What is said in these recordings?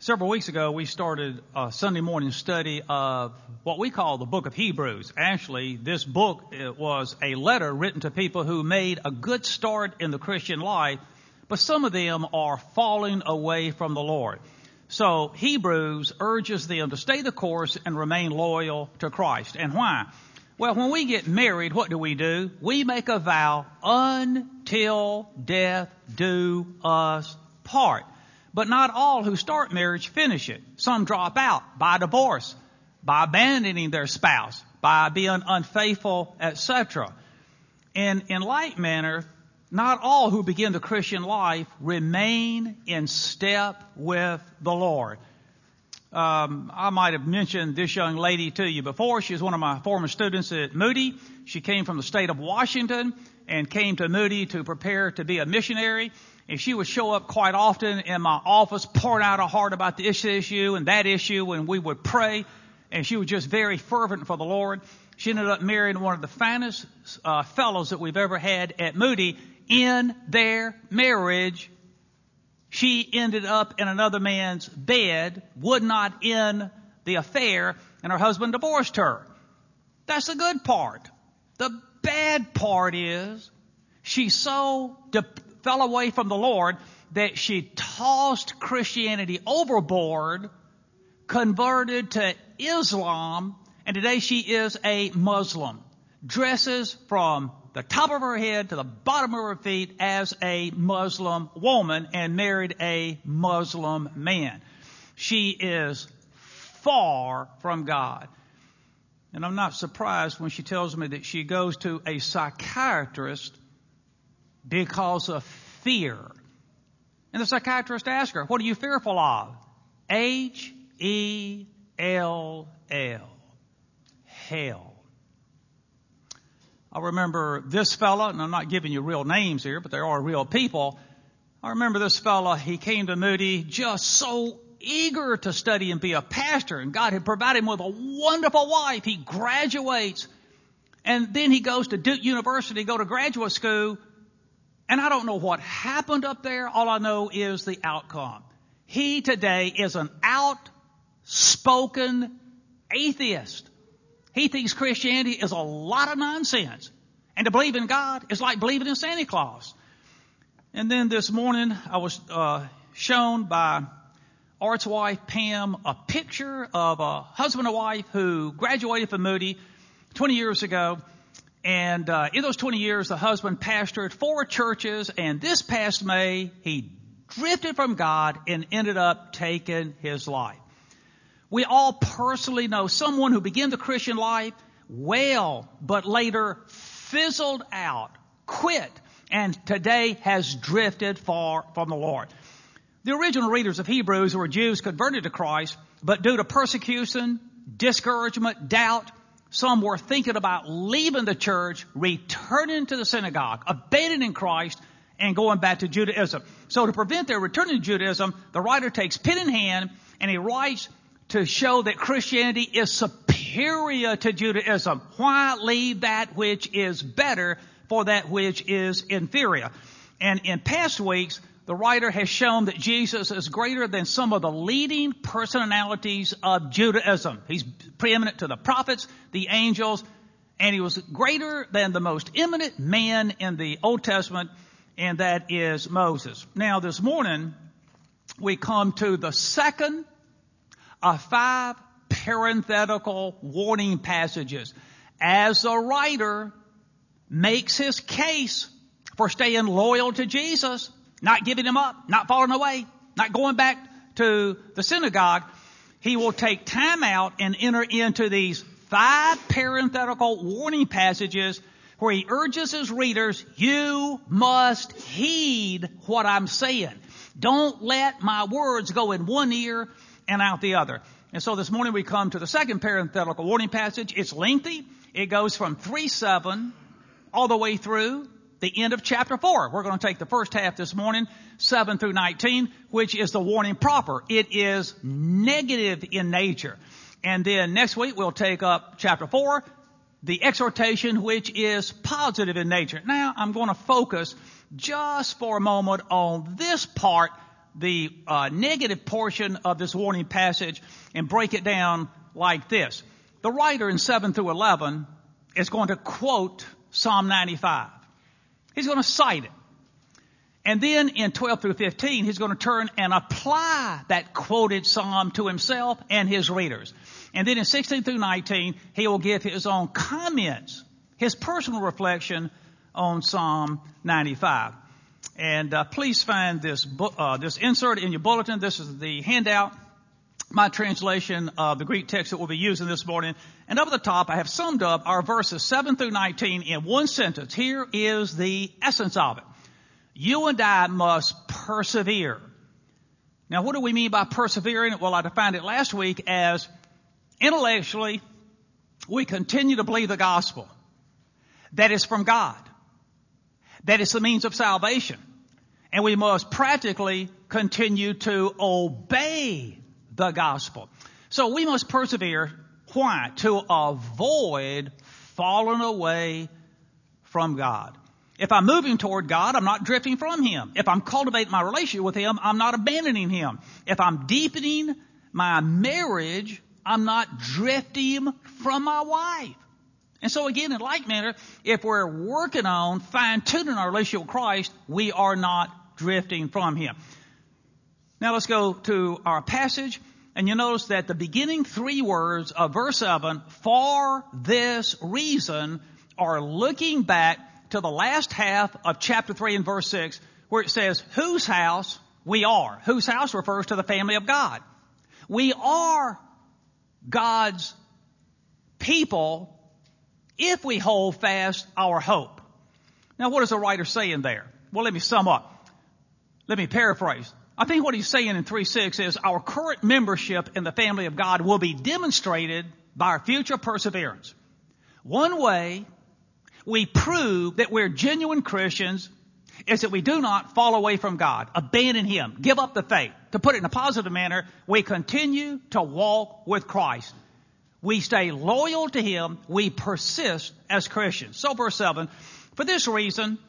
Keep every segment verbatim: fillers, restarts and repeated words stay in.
Several weeks ago, we started a Sunday morning study of what we call the book of Hebrews. Actually, this book it was a letter written to people who made a good start in the Christian life, but some of them are falling away from the Lord. So Hebrews urges them to stay the course and remain loyal to Christ. And why? Well, when we get married, what do we do? We make a vow until death do us part. But not all who start marriage finish it. Some drop out by divorce, by abandoning their spouse, by being unfaithful, et cetera. And in like manner, not all who begin the Christian life remain in step with the Lord. Um, I might have mentioned this young lady to you before. She was one of my former students at Moody. She came from the state of Washington and came to Moody to prepare to be a missionary. And she would show up quite often in my office, pouring out her heart about this issue and that issue, and we would pray. And she was just very fervent for the Lord. She ended up marrying one of the finest uh, fellows that we've ever had at Moody. In their marriage, she ended up in another man's bed, would not end the affair, and her husband divorced her. That's the good part. The bad part is she so de- fell away from the Lord that she tossed Christianity overboard, converted to Islam, and today she is a Muslim. Dresses from the top of her head to the bottom of her feet as a Muslim woman and married a Muslim man. She is far from God. And I'm not surprised when she tells me that she goes to a psychiatrist because of fear. And the psychiatrist asks her, what are you fearful of? H E L L. Hell. I remember this fella, and I'm not giving you real names here, but there are real people. I remember this fella, he came to Moody just so eager to study and be a pastor, and God had provided him with a wonderful wife. He graduates, and then he goes to Duke University, go to graduate school, and I don't know what happened up there. All I know is the outcome. He today is an outspoken atheist. He thinks Christianity is a lot of nonsense. And to believe in God is like believing in Santa Claus. And then this morning I was uh, shown by Art's wife, Pam, a picture of a husband and wife who graduated from Moody twenty years ago. And uh, in those twenty years, the husband pastored four churches. And this past May, he drifted from God and ended up taking his life. We all personally know someone who began the Christian life well, but later fizzled out, quit, and today has drifted far from the Lord. The original readers of Hebrews were Jews converted to Christ, but due to persecution, discouragement, doubt, some were thinking about leaving the church, returning to the synagogue, abandoning Christ, and going back to Judaism. So to prevent their return to Judaism, the writer takes pen in hand and he writes to show that Christianity is superior to Judaism. Why leave that which is better for that which is inferior? And in past weeks, the writer has shown that Jesus is greater than some of the leading personalities of Judaism. He's preeminent to the prophets, the angels, and he was greater than the most eminent man in the Old Testament, and that is Moses. Now, this morning, we come to the second of five parenthetical warning passages as the writer makes his case for staying loyal to Jesus, not giving him up, not falling away, not going back to the synagogue. He will take time out and enter into these five parenthetical warning passages where he urges his readers, you must heed what I'm saying. Don't let my words go in one ear and out the other. And so this morning we come to the second parenthetical warning passage. It's lengthy. It goes from three seven all the way through the end of chapter four. We're going to take the first half this morning, seven through nineteen, which is the warning proper. It is negative in nature. And then next week we'll take up chapter four, the exhortation, which is positive in nature. Now I'm going to focus just for a moment on this part, the uh, negative portion of this warning passage and break it down like this. The writer in seven through eleven is going to quote Psalm ninety-five. He's going to cite it. And then in twelve through fifteen, he's going to turn and apply that quoted psalm to himself and his readers. And then in sixteen through nineteen, he will give his own comments, his personal reflection on Psalm ninety-five. And uh, please find this bu- uh, this insert in your bulletin. This is the handout, my translation of the Greek text that we'll be using this morning. And up at the top, I have summed up our verses seven through nineteen in one sentence. Here is the essence of it. You and I must persevere. Now, what do we mean by persevering? Well, I defined it last week as intellectually, we continue to believe the gospel. That is from God. That is the means of salvation. And we must practically continue to obey the gospel. So we must persevere. Why? To avoid falling away from God. If I'm moving toward God, I'm not drifting from Him. If I'm cultivating my relationship with Him, I'm not abandoning Him. If I'm deepening my marriage, I'm not drifting from my wife. And so again, in like manner, if we're working on fine-tuning our relationship with Christ, we are not drifting from Him. Now let's go to our passage. And you notice that the beginning three words of verse seven, for this reason, are looking back to the last half of chapter three and verse six, where it says, whose house we are. Whose house refers to the family of God. We are God's people if we hold fast our hope. Now, what is the writer saying there? Well, let me sum up. Let me paraphrase. I think what he's saying in three six is our current membership in the family of God will be demonstrated by our future perseverance. One way we prove that we're genuine Christians is that we do not fall away from God, abandon Him, give up the faith. To put it in a positive manner, we continue to walk with Christ. We stay loyal to Him. We persist as Christians. So verse seven, for this reason,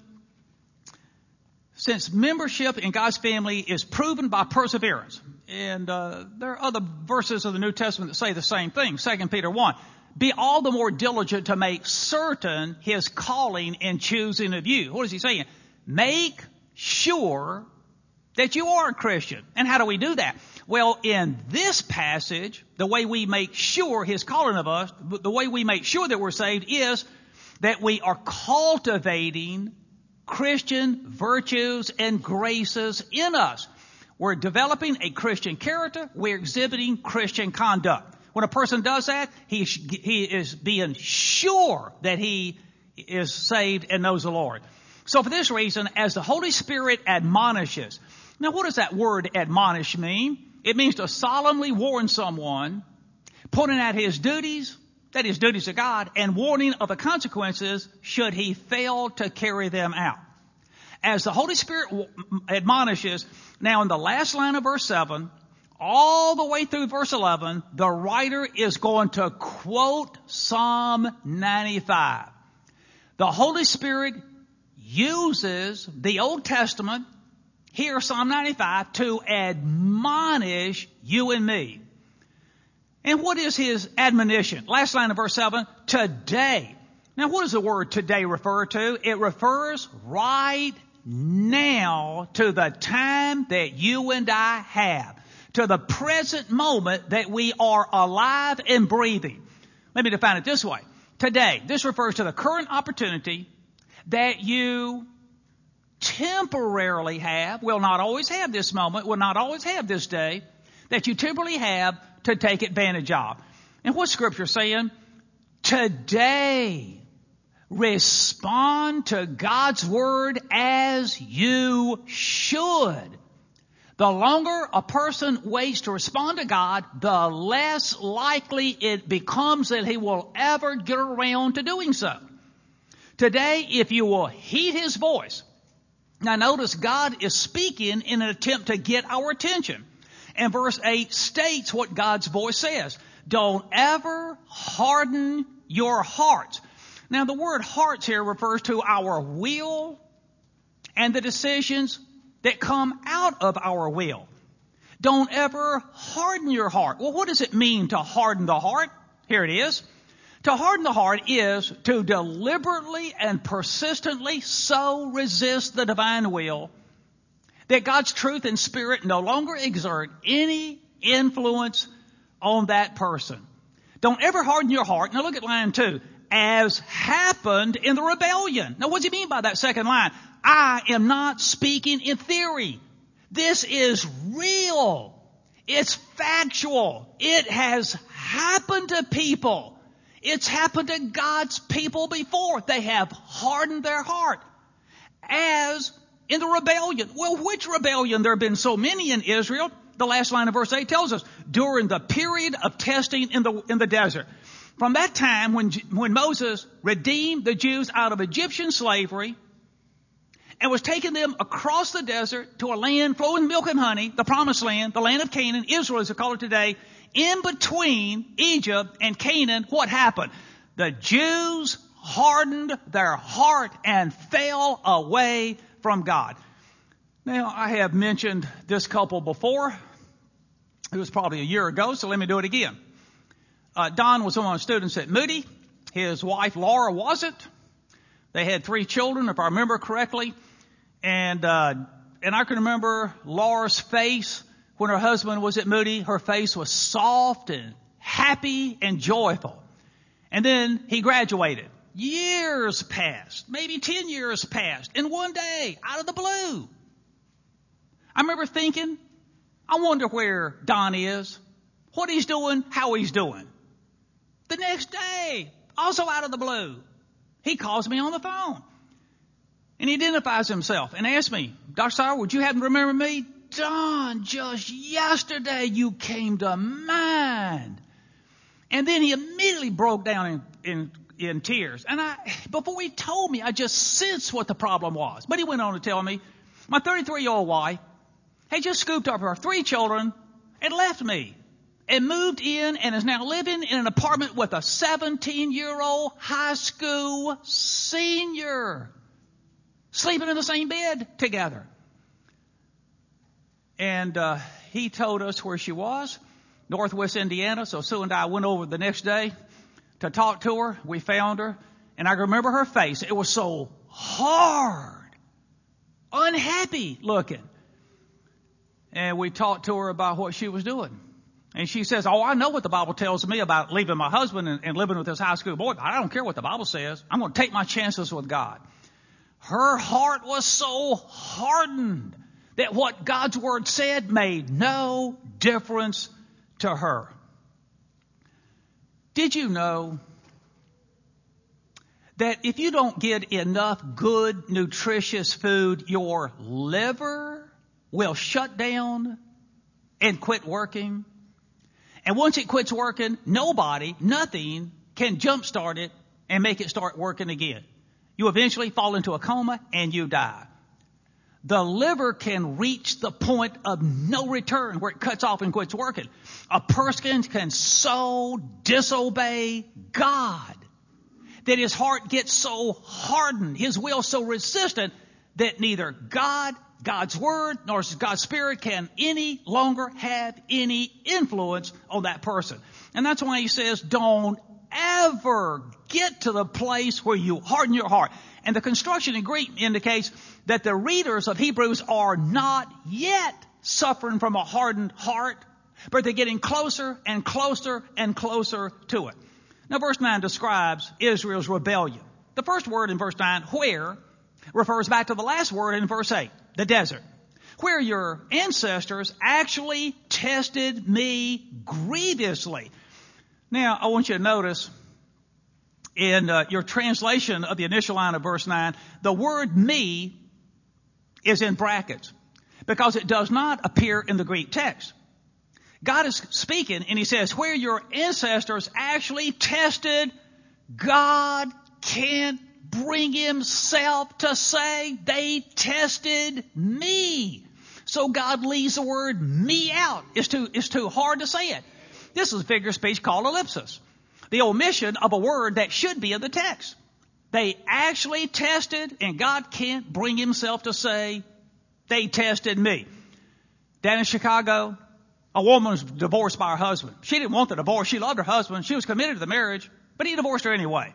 since membership in God's family is proven by perseverance, and uh, there are other verses of the New Testament that say the same thing. Second Peter one, be all the more diligent to make certain His calling and choosing of you. What is he saying? Make sure that you are a Christian. And how do we do that? Well, in this passage, the way we make sure His calling of us, the way we make sure that we're saved is that we are cultivating Christian virtues and graces in us. We're developing a Christian character. We're exhibiting Christian conduct. When a person does that, he, he is being sure that he is saved and knows the Lord. So for this reason, as the Holy Spirit admonishes. Now, what does that word admonish mean? It means to solemnly warn someone, pointing out his duties, that is duties to God, and warning of the consequences should he fail to carry them out. As the Holy Spirit admonishes, now in the last line of verse seven, all the way through verse eleven, the writer is going to quote Psalm ninety-five. The Holy Spirit uses the Old Testament, here Psalm ninety-five, to admonish you and me. And what is His admonition? Last line of verse seven, today. Now, what does the word today refer to? It refers right now to the time that you and I have, to the present moment that we are alive and breathing. Let me define it this way. Today, this refers to the current opportunity that you temporarily have, will not always have this moment, will not always have this day, that you temporarily have to take advantage of. And what's Scripture saying? Today, respond to God's Word as you should. The longer a person waits to respond to God, the less likely it becomes that he will ever get around to doing so. Today, if you will heed His voice. Now notice God is speaking in an attempt to get our attention. And verse eight states what God's voice says. Don't ever harden your hearts. Now the word hearts here refers to our will and the decisions that come out of our will. Don't ever harden your heart. Well, what does it mean to harden the heart? Here it is. To harden the heart is to deliberately and persistently so resist the divine will that God's truth and spirit no longer exert any influence on that person. Don't ever harden your heart. Now look at line two. As happened in the rebellion. Now what does he mean by that second line? I am not speaking in theory. This is real. It's factual. It has happened to people. It's happened to God's people before. They have hardened their heart. As in the rebellion. Well, which rebellion? There have been so many in Israel. The last line of verse eight tells us, during the period of testing in the, in the desert. From that time when, when Moses redeemed the Jews out of Egyptian slavery and was taking them across the desert to a land flowing with milk and honey, the promised land, the land of Canaan, Israel as they call it today, in between Egypt and Canaan, what happened? The Jews hardened their heart and fell away from God. Now, I have mentioned this couple before. It was probably a year ago, so let me do it again. Uh, Don was one of my students at Moody. His wife, Laura, wasn't. They had three children, if I remember correctly. And, uh, and I can remember Laura's face when her husband was at Moody. Her face was soft and happy and joyful. And then he graduated. Years passed, maybe ten years passed, in one day, out of the blue. I remember thinking, I wonder where Don is, what he's doing, how he's doing. The next day, also out of the blue, he calls me on the phone. And he identifies himself and asks me, Doctor Sauer, would you happen to remember me? Don, just yesterday you came to mind. And then he immediately broke down in, in, in tears. And I, before he told me, I just sensed what the problem was. But he went on to tell me, my thirty-three-year-old wife had just scooped up her three children and left me and moved in and is now living in an apartment with a seventeen-year-old high school senior, sleeping in the same bed together. And uh, he told us where she was, Northwest Indiana. So Sue and I went over the next day to talk to her. We found her, and I remember her face. It was so hard, unhappy looking. And we talked to her about what she was doing. And she says, oh, I know what the Bible tells me about leaving my husband and, and living with this high school boy. But I don't care what the Bible says. I'm going to take my chances with God. Her heart was so hardened that what God's word said made no difference to her. Did you know that if you don't get enough good, nutritious food, your liver will shut down and quit working? And once it quits working, nobody, nothing can jumpstart it and make it start working again. You eventually fall into a coma and you die. The liver can reach the point of no return where it cuts off and quits working. A person can so disobey God that his heart gets so hardened, his will so resistant that neither God, God's word, nor God's spirit can any longer have any influence on that person. And that's why he says, don't ever get to the place where you harden your heart. And the construction in Greek indicates that the readers of Hebrews are not yet suffering from a hardened heart, but they're getting closer and closer and closer to it. Now, verse nine describes Israel's rebellion. The first word in verse nine, where, refers back to the last word in verse eight, the desert, where your ancestors actually tested me grievously. Now, I want you to notice in uh, your translation of the initial line of verse nine, the word me is in brackets because it does not appear in the Greek text. God is speaking and he says, where your ancestors actually tested, God can't bring himself to say they tested me. So God leaves the word me out. It's too, it's too hard to say it. This is a figure of speech called ellipsis. The omission of a word that should be in the text. They actually tested, and God can't bring himself to say They tested me. Down in Chicago, a woman was divorced by her husband. She didn't want the divorce. She loved her husband. She was committed to the marriage, but he divorced her anyway.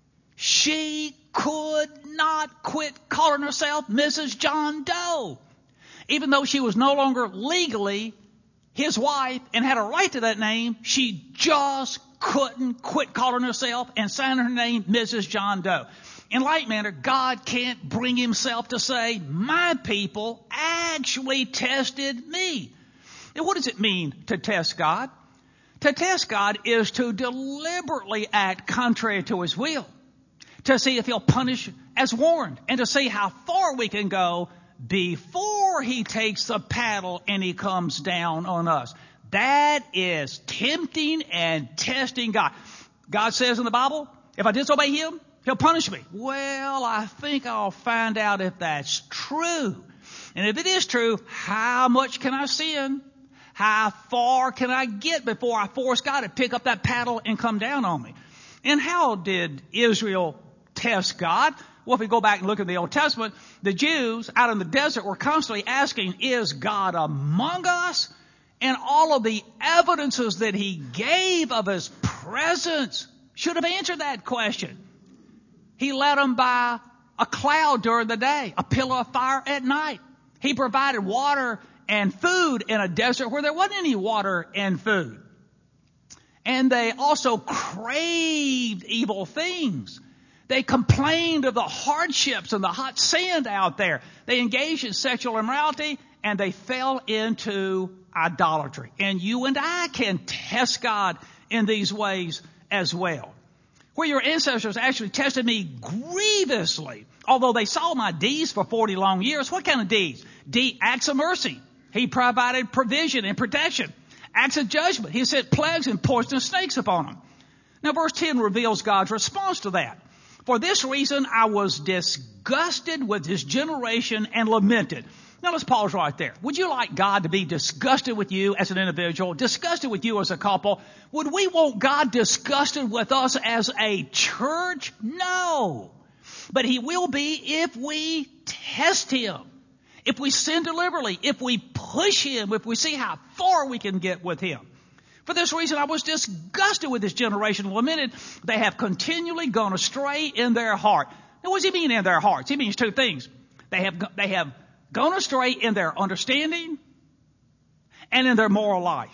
She could not quit calling herself Missus John Doe. Even though she was no longer legally his wife and had a right to that name, she just couldn't quit calling herself and signing her name Missus John Doe. In like manner, God can't bring himself to say, my people actually tested me. Now, what does it mean to test God? To test God is to deliberately act contrary to his will, to see if he'll punish as warned, and to see how far we can go before he takes the paddle and he comes down on us. That is tempting and testing God. God says in the Bible, if I disobey him, he'll punish me. Well, I think I'll find out if that's true. And if it is true, how much can I sin? How far can I get before I force God to pick up that paddle and come down on me? And how did Israel test God? Well, if we go back and look at the Old Testament, the Jews out in the desert were constantly asking, is God among us? And all of the evidences that he gave of his presence should have answered that question. He led them by a cloud during the day, a pillar of fire at night. He provided water and food in a desert where there wasn't any water and food. And they also craved evil things. They complained of the hardships and the hot sand out there. They engaged in sexual immorality and they fell into idolatry. And you and I can test God in these ways as well. Where your ancestors actually tested me grievously, although they saw my deeds for forty long years. What kind of deeds? D, acts of mercy. He provided provision and protection. Acts of judgment. He sent plagues and poisonous snakes upon them. Now verse ten reveals God's response to that. For this reason, I was disgusted with this generation and lamented. Now let's pause right there. Would you like God to be disgusted with you as an individual, disgusted with you as a couple? Would we want God disgusted with us as a church? No. But he will be if we test him, if we sin deliberately, if we push him, if we see how far we can get with him. For this reason, I was disgusted with this generation and lamented. They have continually gone astray in their heart. Now, what does he mean in their hearts? He means two things. They have, they have gone astray in their understanding and in their moral life.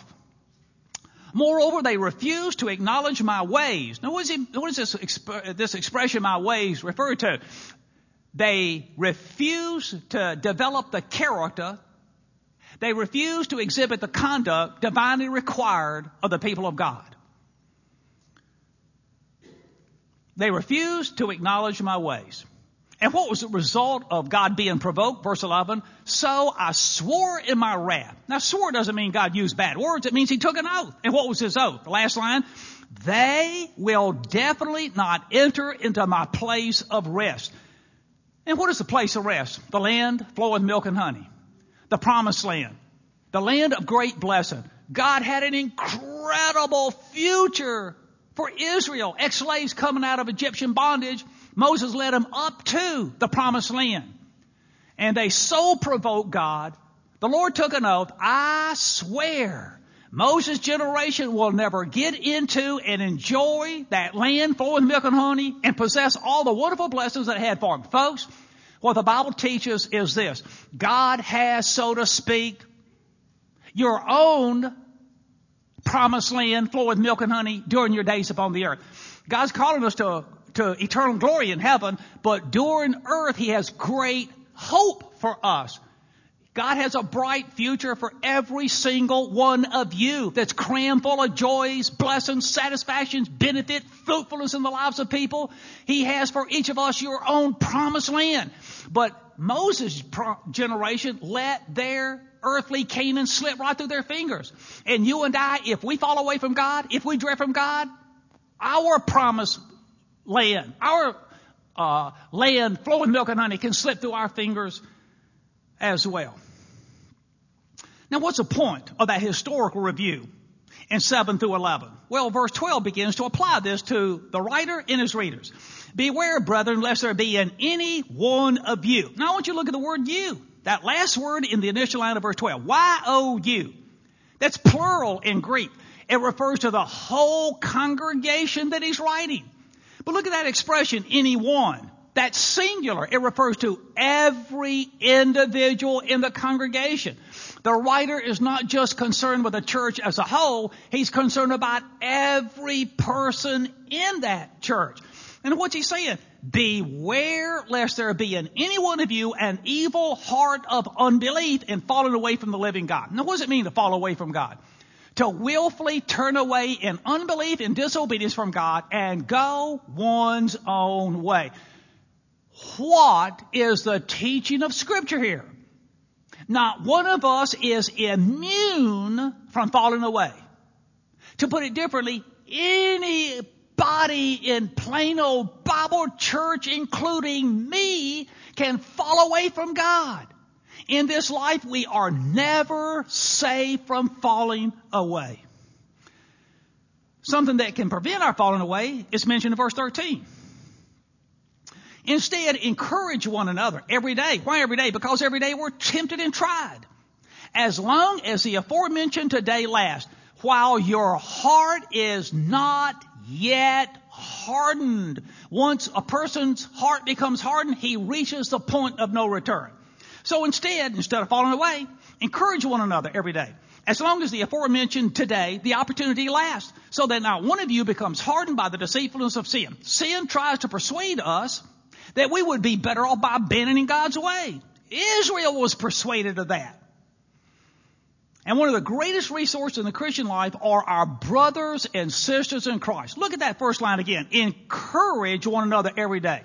Moreover, they refuse to acknowledge my ways. Now, what is, he, what is this, exp- this expression, my ways, refer to? They refuse to develop the character. They refuse to exhibit the conduct divinely required of the people of God. They refuse to acknowledge my ways. And what was the result of God being provoked? Verse eleven, so I swore in my wrath. Now, swore doesn't mean God used bad words. It means he took an oath. And what was his oath? The last line, they will definitely not enter into my place of rest. And what is the place of rest? The land flowing milk and honey. The promised land. The land of great blessing. God had an incredible future for Israel. Ex-slaves coming out of Egyptian bondage. Moses led them up to the promised land. And they so provoked God. The Lord took an oath. I swear Moses' generation will never get into and enjoy that land flowing with milk and honey and possess all the wonderful blessings that it had for them. Folks, what the Bible teaches is this. God has, so to speak, your own promised land flowing with milk and honey during your days upon the earth. God's calling us to, to eternal glory in heaven, but during earth he has great hope for us. God has a bright future for every single one of you that's crammed full of joys, blessings, satisfactions, benefit, fruitfulness in the lives of people. He has for each of us your own promised land. But Moses' generation let their earthly Canaan slip right through their fingers. And you and I, if we fall away from God, if we drift from God, our promised land, our uh, land flowing milk and honey can slip through our fingers as well. Now, what's the point of that historical review in seven through eleven? Well, verse twelve begins to apply this to the writer and his readers. Beware, brethren, lest there be in any one of you. Now, I want you to look at the word you. That last word in the initial line of verse twelve, Y O U. That's plural in Greek. It refers to the whole congregation that he's writing. But look at that expression, anyone. That's singular. It refers to every individual in the congregation. The writer is not just concerned with the church as a whole. He's concerned about every person in that church. And what's he saying? Beware lest there be in any one of you an evil heart of unbelief and falling away from the living God. Now, what does it mean to fall away from God? To willfully turn away in unbelief and disobedience from God and go one's own way. What is the teaching of Scripture here? Not one of us is immune from falling away. To put it differently, anybody in plain old Bible church, including me, can fall away from God. In this life, we are never safe from falling away. Something that can prevent our falling away is mentioned in verse thirteen. Instead, encourage one another every day. Why every day? Because every day we're tempted and tried. As long as the aforementioned today lasts, while your heart is not yet hardened. Once a person's heart becomes hardened, he reaches the point of no return. So instead, instead of falling away, encourage one another every day. As long as the aforementioned today, the opportunity lasts, so that not one of you becomes hardened by the deceitfulness of sin. Sin tries to persuade us that we would be better off by abandoning God's way. Israel was persuaded of that. And one of the greatest resources in the Christian life are our brothers and sisters in Christ. Look at that first line again. Encourage one another every day.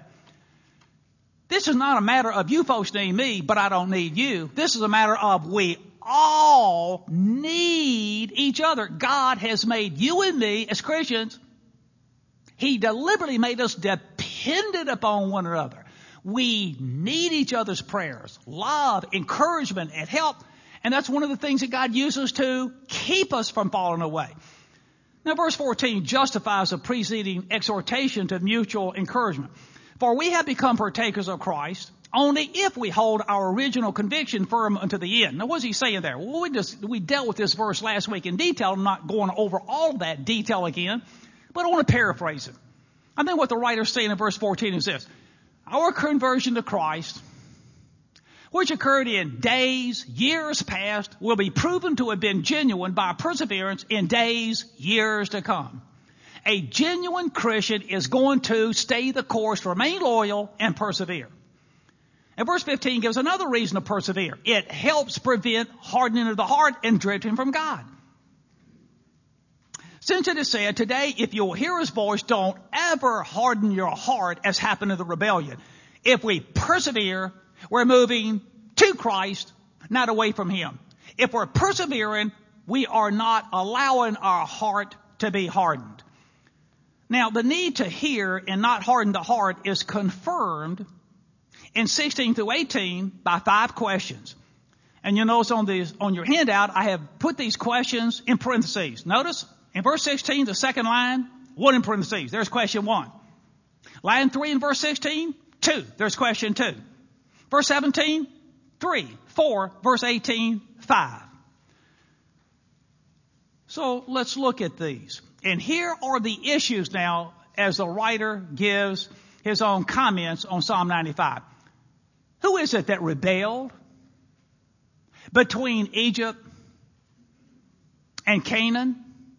This is not a matter of you folks need me, but I don't need you. This is a matter of we all need each other. God has made you and me as Christians. He deliberately made us dependent upon one another. We need each other's prayers, love, encouragement, and help. And that's one of the things that God uses to keep us from falling away. Now, verse fourteen justifies a preceding exhortation to mutual encouragement. For we have become partakers of Christ only if we hold our original conviction firm unto the end. Now, what's he saying there? Well, we just, we dealt with this verse last week in detail. I'm not going over all that detail again, but I want to paraphrase it. I think what the writer's saying in verse fourteen is this. Our conversion to Christ, which occurred in days, years past, will be proven to have been genuine by perseverance in days, years to come. A genuine Christian is going to stay the course, remain loyal, and persevere. And verse fifteen gives another reason to persevere. It helps prevent hardening of the heart and drifting from God. Since it is said, today, if you'll hear his voice, don't ever harden your heart as happened in the rebellion. If we persevere, we're moving to Christ, not away from him. If we're persevering, we are not allowing our heart to be hardened. Now, the need to hear and not harden the heart is confirmed in sixteen through eighteen by five questions. And you notice on these, on your handout, I have put these questions in parentheses. Notice in verse sixteen, the second line, one in parentheses. There's question one. Line three in verse sixteen, two. There's question two. Verse seventeen, three, four. Verse eighteen, five. So let's look at these. And here are the issues now as the writer gives his own comments on Psalm ninety-five. Who is it that rebelled between Egypt and Canaan?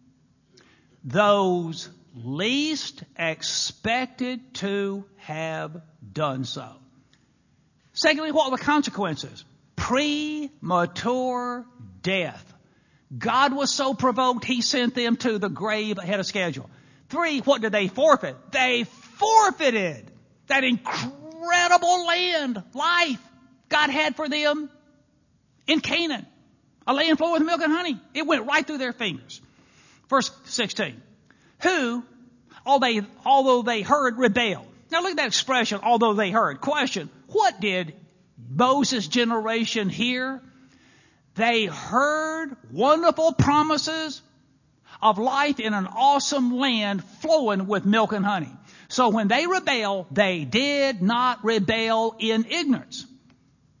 Those least expected to have done so. Secondly, what were the consequences? Premature death. God was so provoked, he sent them to the grave ahead of schedule. Three, what did they forfeit? They forfeited that incredible land, life God had for them in Canaan. A land flowing with milk and honey. It went right through their fingers. Verse sixteen. Who, although they heard, rebelled. Now look at that expression, although they heard. Question, what did Moses' generation hear? They heard wonderful promises of life in an awesome land flowing with milk and honey. So when they rebelled, they did not rebel in ignorance.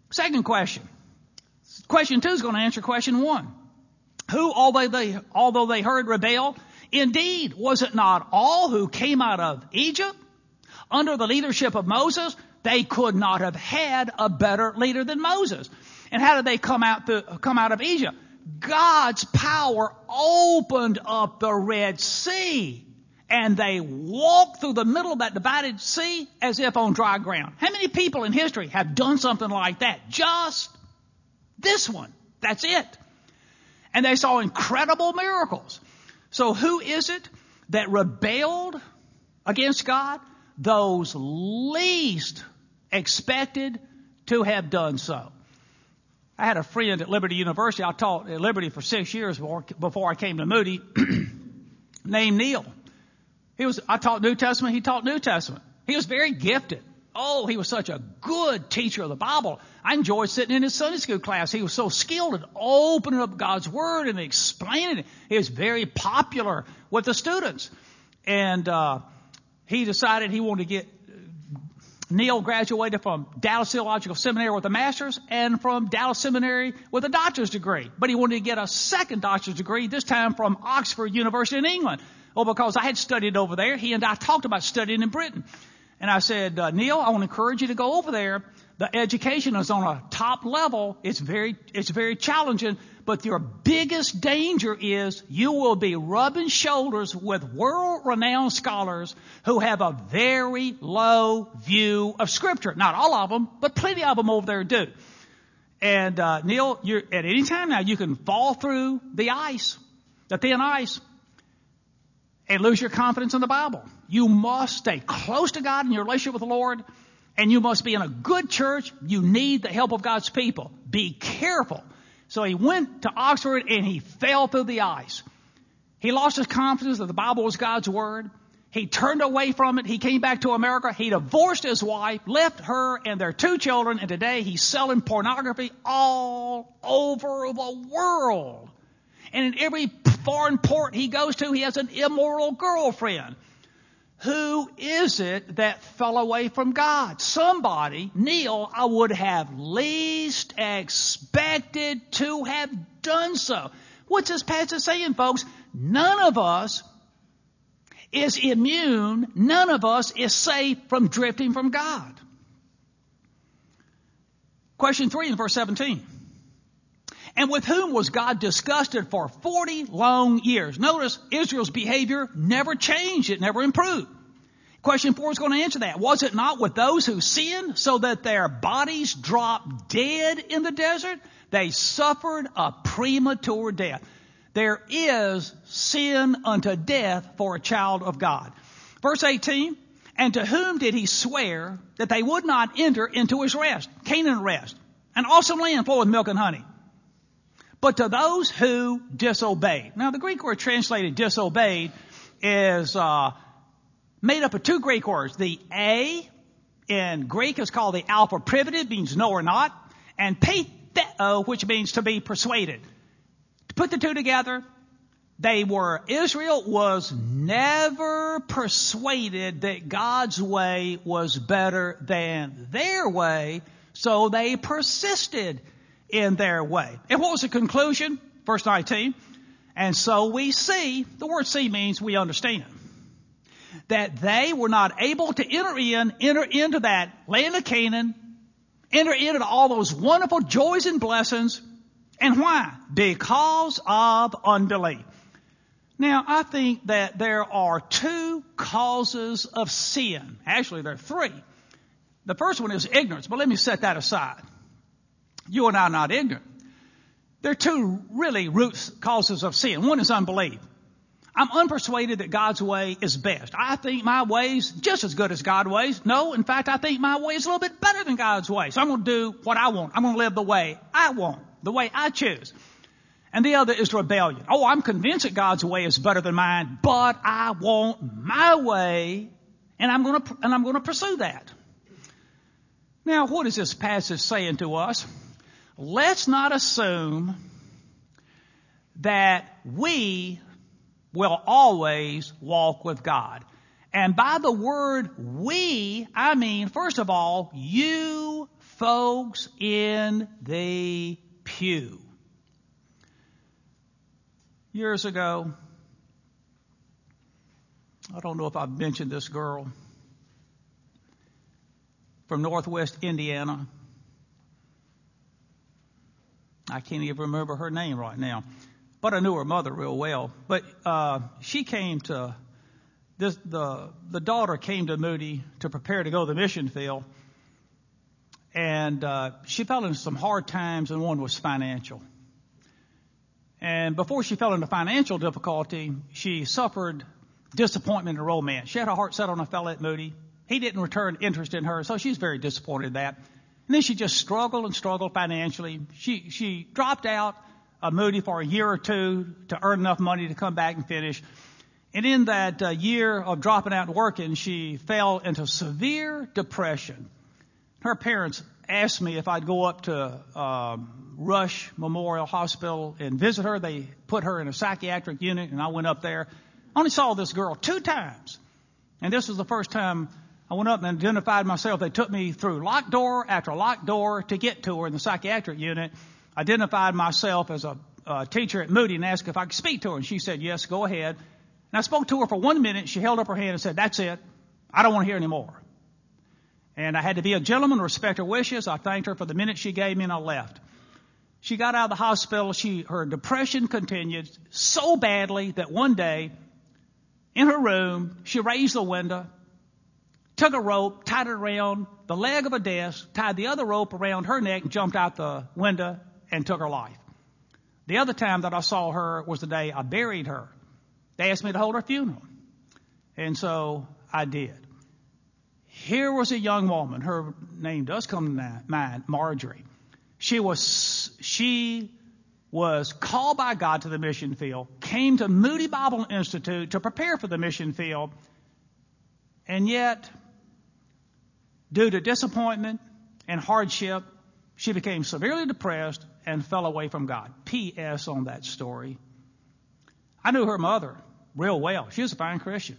Second question. Question two is going to answer question one. Who, although they, although they heard, rebelled? Indeed, was it not all who came out of Egypt under the leadership of Moses? They could not have had a better leader than Moses. And how did they come out to, come out of Egypt? God's power opened up the Red Sea, and they walked through the middle of that divided sea as if on dry ground. How many people in history have done something like that? Just this one. That's it. And they saw incredible miracles. So who is it that rebelled against God? Those least expected to have done so. I had a friend at Liberty University. I taught at Liberty for six years before, before I came to Moody, named Neil. He was, I taught New Testament. He taught New Testament. He was very gifted. Oh, he was such a good teacher of the Bible. I enjoyed sitting in his Sunday school class. He was so skilled at opening up God's Word and explaining it. He was very popular with the students. And uh he decided he wanted to get, Neil graduated from Dallas Theological Seminary with a master's and from Dallas Seminary with a doctor's degree. But he wanted to get a second doctor's degree, this time from Oxford University in England. Well, because I had studied over there, he and I talked about studying in Britain. And I said, uh, Neil, I want to encourage you to go over there. The education is on a top level. It's very, it's very challenging. But your biggest danger is you will be rubbing shoulders with world-renowned scholars who have a very low view of Scripture. Not all of them, but plenty of them over there do. And uh, Neil, you're, at any time now, you can fall through the ice, the thin ice, and lose your confidence in the Bible. You must stay close to God in your relationship with the Lord, and you must be in a good church. You need the help of God's people. Be careful. So he went to Oxford and he fell through the ice. He lost his confidence that the Bible was God's Word. He turned away from it. He came back to America. He divorced his wife, left her and their two children, and today he's selling pornography all over the world. And in every foreign port he goes to, he has an immoral girlfriend. Who is it that fell away from God? Somebody, Neil, I would have least expected to have done so. What's this passage saying, folks? None of us is immune. None of us is safe from drifting from God. Question three in verse seventeen. And with whom was God disgusted for forty long years? Notice Israel's behavior never changed. It never improved. Question four is going to answer that. Was it not with those who sinned so that their bodies dropped dead in the desert? They suffered a premature death. There is sin unto death for a child of God. Verse eighteen. And to whom did he swear that they would not enter into his rest? Canaan rest. An awesome land flowing with milk and honey. But to those who disobeyed. Now, the Greek word translated disobeyed is uh, made up of two Greek words. The a in Greek is called the alpha privative, means no or not, and peitheo, which means to be persuaded. To put the two together, they were, Israel was never persuaded that God's way was better than their way, so they persisted in their way. And what was the conclusion? Verse nineteen. And so we see, the word see means we understand, that they were not able to enter in, enter into that land of Canaan, enter into all those wonderful joys and blessings. And why? Because of unbelief. Now, I think that there are two causes of sin. Actually, there are three. The first one is ignorance, but let me set that aside. You and I are not ignorant. There are two really root causes of sin. One is unbelief. I'm unpersuaded that God's way is best. I think my way's just as good as God's ways. No, in fact, I think my way is a little bit better than God's way. So I'm going to do what I want. I'm going to live the way I want, the way I choose. And the other is rebellion. Oh, I'm convinced that God's way is better than mine, but I want my way, and I'm going to and I'm going to pursue that. Now, what is this passage saying to us? Let's not assume that we will always walk with God. And by the word we, I mean, first of all, you folks in the pew. Years ago, I don't know if I've mentioned this girl from Northwest Indiana. I can't even remember her name right now, but I knew her mother real well. But uh, she came to this, the the daughter came to Moody to prepare to go to the mission field, and uh, she fell into some hard times, and one was financial. And before she fell into financial difficulty, she suffered disappointment in romance. She had her heart set on a fellow at Moody. He didn't return interest in her, so she's very disappointed in that. And then she just struggled and struggled financially. She she dropped out of Moody for a year or two to earn enough money to come back and finish. And in that uh, year of dropping out and working, she fell into severe depression. Her parents asked me if I'd go up to um, Rush Memorial Hospital and visit her. They put her in a psychiatric unit, and I went up there. I only saw this girl two times. And this was the first time I went up and identified myself. They took me through locked door after locked door to get to her in the psychiatric unit. Identified myself as a uh, teacher at Moody and asked if I could speak to her. And she said, yes, go ahead. And I spoke to her for one minute. She held up her hand and said, that's it. I don't want to hear any more. And I had to be a gentleman, respect her wishes. I thanked her for the minute she gave me, and I left. She got out of the hospital. She her depression continued so badly that one day in her room, she raised the window, took a rope, tied it around the leg of a desk, tied the other rope around her neck, and jumped out the window and took her life. The other time that I saw her was the day I buried her. They asked me to hold her funeral. And so I did. Here was a young woman. Her name does come to mind, Marjorie. She was, she was called by God to the mission field, came to Moody Bible Institute to prepare for the mission field, and yet, due to disappointment and hardship, she became severely depressed and fell away from God. P S on that story. I knew her mother real well. She was a fine Christian.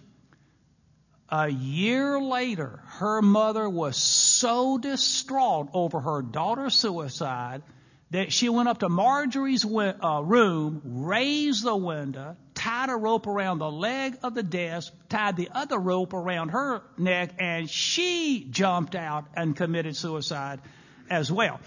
A year later, her mother was so distraught over her daughter's suicide that she went up to Marjorie's uh, room, raised the window, tied a rope around the leg of the desk, tied the other rope around her neck, and she jumped out and committed suicide as well.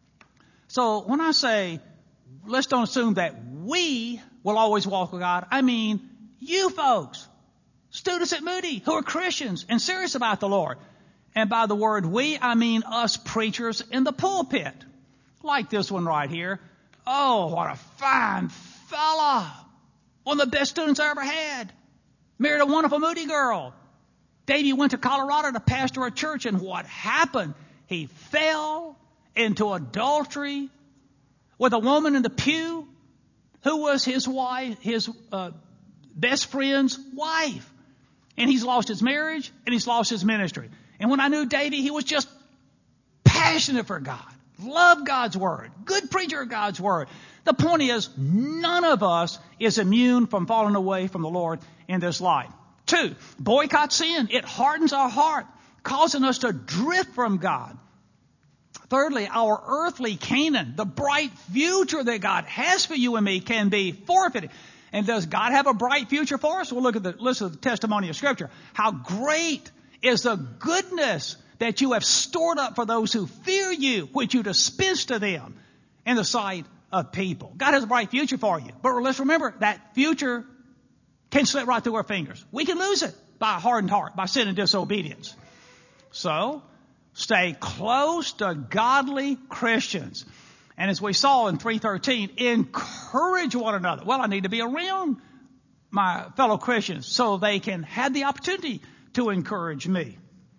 So when I say, let's don't assume that we will always walk with God, I mean you folks, students at Moody who are Christians and serious about the Lord. And by the word we, I mean us preachers in the pulpit. Like this one right here. Oh, what a fine fella. One of the best students I ever had. Married a wonderful Moody girl. Davey went to Colorado to pastor a church, and what happened? He fell into adultery with a woman in the pew who was his wife, his uh, best friend's wife. And he's lost his marriage, and he's lost his ministry. And when I knew Davey, he was just passionate for God. Love God's Word. Good preacher of God's Word. The point is, none of us is immune from falling away from the Lord in this life. Two, boycott sin. It hardens our heart, causing us to drift from God. Thirdly, our earthly Canaan, the bright future that God has for you and me, can be forfeited. And does God have a bright future for us? We'll look at the listen to the testimony of Scripture. How great is the goodness that you have stored up for those who fear you, which you dispense to them in the sight of people. God has a bright future for you. But let's remember, that future can slip right through our fingers. We can lose it by a hardened heart, by sin and disobedience. So, stay close to godly Christians. And as we saw in three thirteen, encourage one another. Well, I need to be around my fellow Christians so they can have the opportunity to encourage me.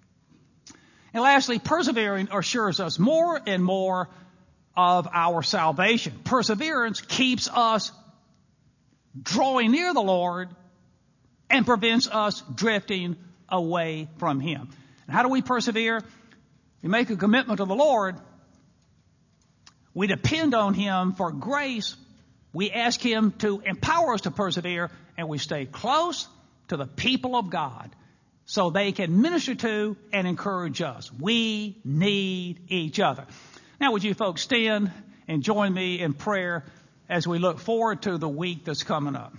And lastly, persevering assures us more and more of our salvation. Perseverance keeps us drawing near the Lord and prevents us drifting away from Him. And how do we persevere? We make a commitment to the Lord. We depend on Him for grace. We ask Him to empower us to persevere, and we stay close to the people of God. so they can minister to and encourage us. We need each other. Now, would you folks stand and join me in prayer as we look forward to the week that's coming up?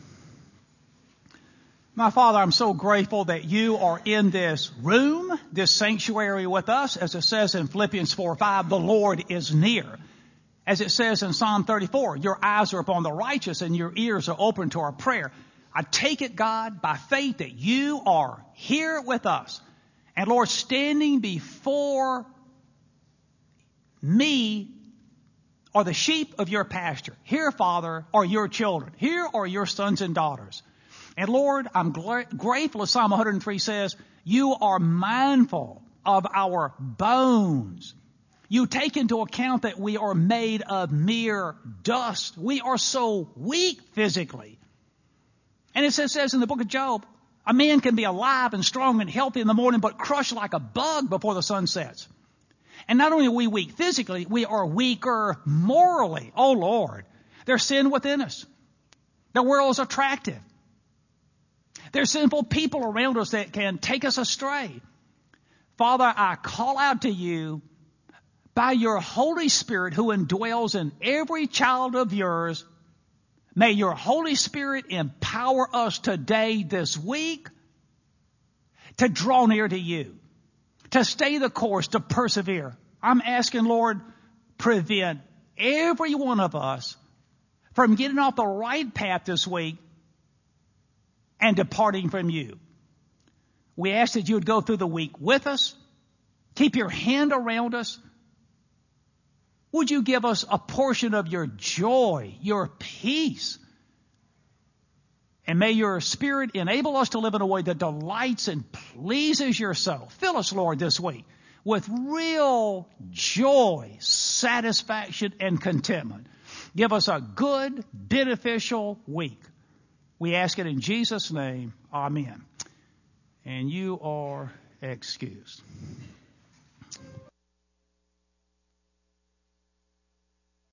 My Father, I'm so grateful that you are in this room, this sanctuary with us. As it says in Philippians four five, the Lord is near. As it says in Psalm thirty-four, your eyes are upon the righteous and your ears are open to our prayer. I take it, God, by faith that you are here with us. And Lord, standing before me are the sheep of your pasture. Here, Father, are your children. Here are your sons and daughters. And Lord, I'm gra- grateful, as Psalm one hundred three says, you are mindful of our bones. You take into account that we are made of mere dust. We are so weak physically. And it says in the book of Job, a man can be alive and strong and healthy in the morning, but crushed like a bug before the sun sets. And not only are we weak physically, we are weaker morally. Oh, Lord, there's sin within us. The world is attractive. There's sinful people around us that can take us astray. Father, I call out to you by your Holy Spirit who indwells in every child of yours. May your Holy Spirit empower us today, this week, to draw near to you, to stay the course, to persevere. I'm asking, Lord, prevent every one of us from getting off the right path this week and departing from you. We ask that you would go through the week with us. Keep your hand around us. Would you give us a portion of your joy, your peace? And may your Spirit enable us to live in a way that delights and pleases your soul. Fill us, Lord, this week with real joy, satisfaction, and contentment. Give us a good, beneficial week. We ask it in Jesus' name. Amen. And you are excused.